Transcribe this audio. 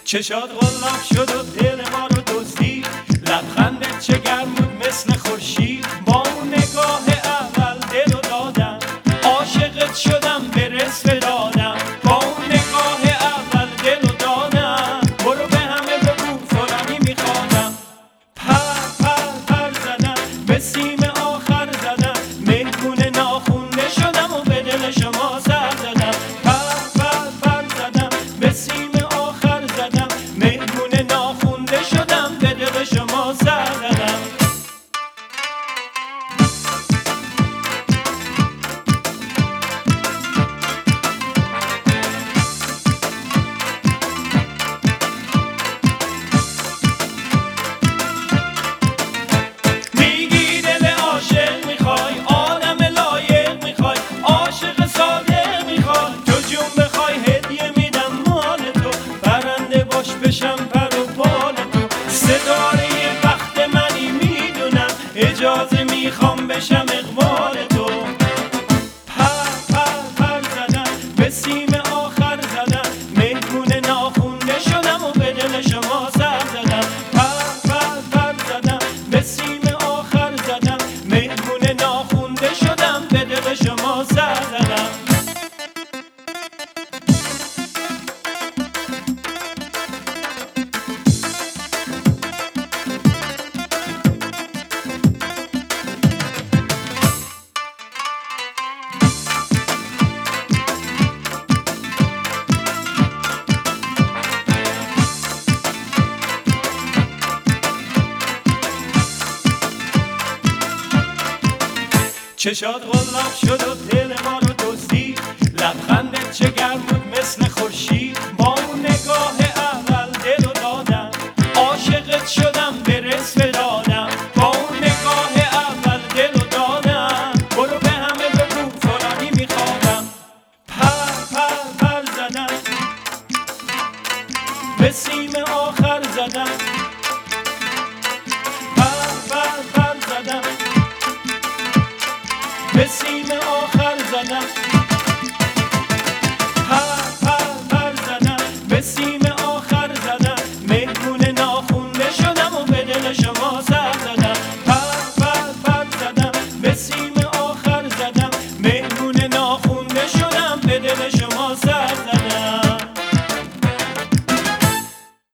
چشات قلاب شد و دل ما رو دزدی، لبخندت چه گرم بود مثل خورشید. با اون نگاه اول دل رو دادم، عاشقت شدم به رزق دادم. با اون نگاه اول دل رو دادم، برو به همه بگو فلانی میخوادم. پر پر پر زدم، به سیم آخر زدم، مهمون ناخونده شدم و به دل شما سر زدم. پر پر پر زدم، به سیم آخر زدم، مهمون ناخونده شدم، به دل شما سر زدم. میگی دل عاشق میخوای، آدم لایق میخوای، عاشق صادق میخوای. تو جون بخوای هدیه میدم مال تو، برنده باش بشم پر و بال تو. ستاره بخت منی میدونم، اجازه میخوام بشم اقبال تو. پر پر پر زدم، به سیم آخر زدم، مهمون ناخونده شدم و به دل شما سر زدم. پر پر پر زدم، به سیم آخر زدم، مهمون ناخونده شدم، به دل شما سر زدم. چشات قلاب شد و دل ما رو دزدی، لبخندت چه گرم بود مثل خورشید. با اون نگاه اول دل رو دادم، عاشقت شدم به رزق دادم. با اون نگاه اول دل رو دادم، برو به همه بگو فلانی میخوادم. پر پر پر زدم، به سیم آخر زدم. پر پر پر زدم، به سیم آخر زدم. پر پر پر زدم، به سیم